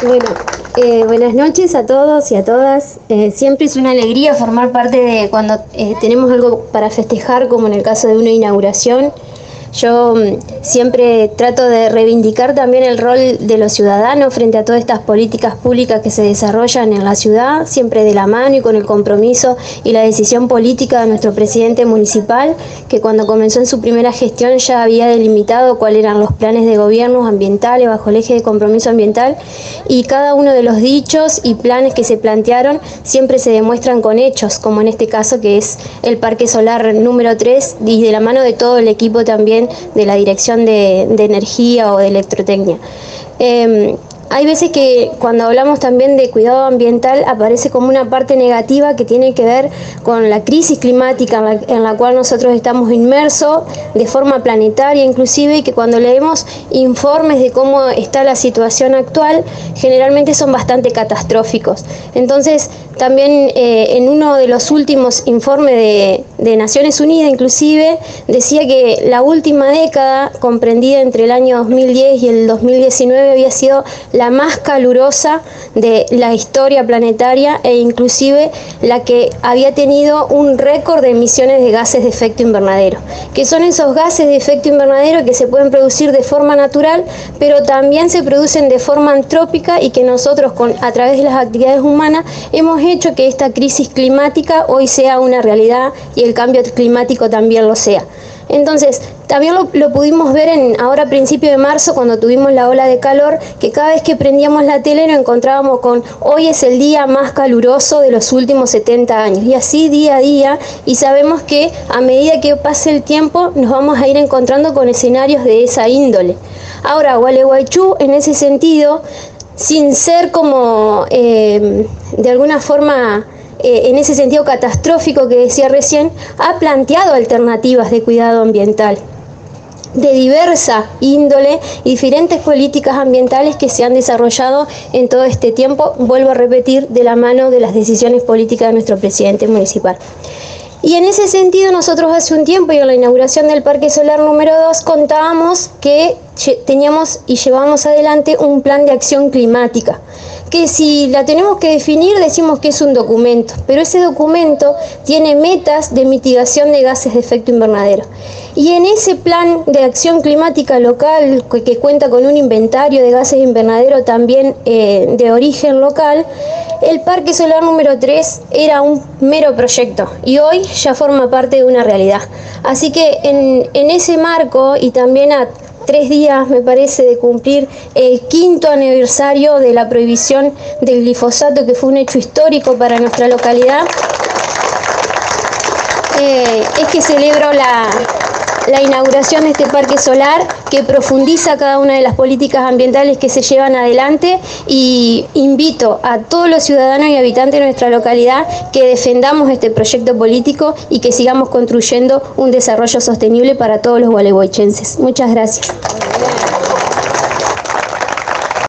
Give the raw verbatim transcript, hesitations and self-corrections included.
Bueno, eh, buenas noches a todos y a todas. Eh, siempre es una alegría formar parte de cuando eh, tenemos algo para festejar, como en el caso de una inauguración. Yo um, siempre trato de reivindicar también el rol de los ciudadanos frente a todas estas políticas públicas que se desarrollan en la ciudad, siempre de la mano y con el compromiso y la decisión política de nuestro presidente municipal, que cuando comenzó en su primera gestión ya había delimitado cuáles eran los planes de gobierno ambientales bajo el eje de compromiso ambiental, y cada uno de los dichos y planes que se plantearon siempre se demuestran con hechos, como en este caso que es el Parque Solar número tres, y de la mano de todo el equipo también de la Dirección de, de Energía o de Electrotecnia. Eh, Hay veces que cuando hablamos también de cuidado ambiental aparece como una parte negativa que tiene que ver con la crisis climática en la, en la cual nosotros estamos inmersos de forma planetaria inclusive, y que cuando leemos informes de cómo está la situación actual generalmente son bastante catastróficos. Entonces también eh, en uno de los últimos informes de, de Naciones Unidas inclusive decía que la última década comprendida entre el año dos mil diez y el dos mil diecinueve había sido la más calurosa de la historia planetaria, e inclusive la que había tenido un récord de emisiones de gases de efecto invernadero, que son esos gases de efecto invernadero que se pueden producir de forma natural, pero también se producen de forma antrópica, y que nosotros con, a través de las actividades humanas hemos hecho que esta crisis climática hoy sea una realidad y el cambio climático también lo sea. Entonces, también lo, lo pudimos ver en, ahora a principios de marzo, cuando tuvimos la ola de calor, que cada vez que prendíamos la tele nos encontrábamos con hoy es el día más caluroso de los últimos setenta años, y así día a día, y sabemos que a medida que pase el tiempo nos vamos a ir encontrando con escenarios de esa índole. Ahora, Gualeguaychú, en ese sentido, sin ser como eh, de alguna forma Eh, en ese sentido catastrófico que decía recién, ha planteado alternativas de cuidado ambiental de diversa índole y diferentes políticas ambientales que se han desarrollado en todo este tiempo, vuelvo a repetir, de la mano de las decisiones políticas de nuestro presidente municipal. Y en ese sentido nosotros hace un tiempo, y en la inauguración del Parque Solar número dos, contábamos que teníamos y llevamos adelante un plan de acción climática, que si la tenemos que definir decimos que es un documento, pero ese documento tiene metas de mitigación de gases de efecto invernadero. Y en ese plan de acción climática local, que, que cuenta con un inventario de gases de invernadero también eh, de origen local, el Parque Solar número tres era un mero proyecto y hoy ya forma parte de una realidad. Así que en, en ese marco, y también a tres días, me parece, de cumplir el quinto aniversario de la prohibición del glifosato, que fue un hecho histórico para nuestra localidad, eh, es que celebro la, la inauguración de este parque solar, que profundiza cada una de las políticas ambientales que se llevan adelante, y invito a todos los ciudadanos y habitantes de nuestra localidad que defendamos este proyecto político y que sigamos construyendo un desarrollo sostenible para todos los gualeguaychenses. Muchas gracias.